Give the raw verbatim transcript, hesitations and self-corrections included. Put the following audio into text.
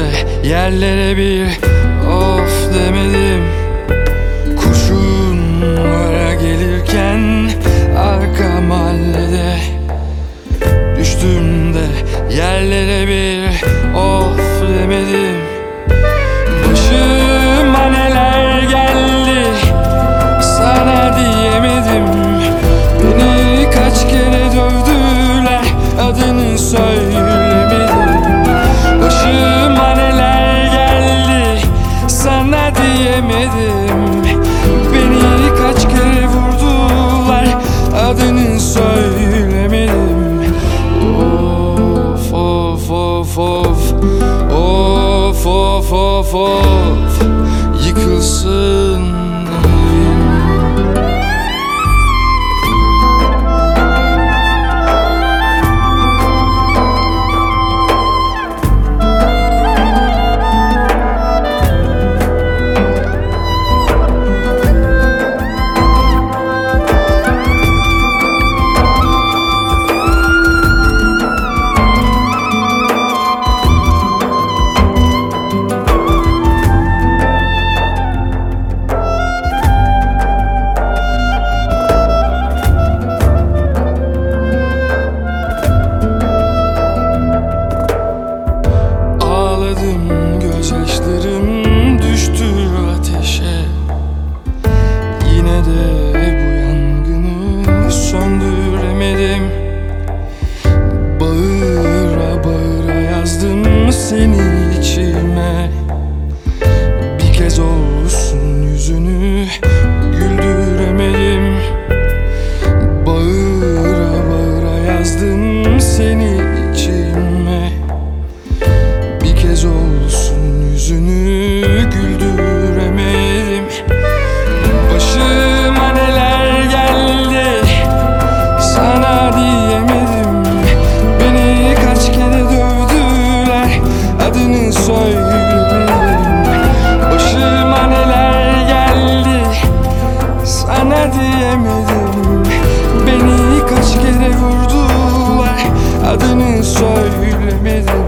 yerlere bir of demedim. Kurşunlara gelirken arka mahallede düştüm de yerlere bir of demedim. Başıma neler geldi sana diyemedim. Beni kaç kere dövdüler, adını söylemedim. Başıma neler geldi sana diyemedim. Beni kaç kere vurdular, adını söylemedim. Of of of of of of of of yıkılsın evim. Gözyaşlarım düştü ateşe, yine de bu yangını söndüremedim. Bağıra bağıra yazdım seni içime. Bir kez olsun yüzünü güldüremedim. Bağıra bağıra yazdım seni içime. Bir kez olsun yüzünü güldüremedim. Başıma neler geldi sana diyemedim. Beni kaç kere dövdüler, adını söylemedim. Başıma neler geldi sana diyemedim. Beni kaç kere vurdular, adını söylemedim.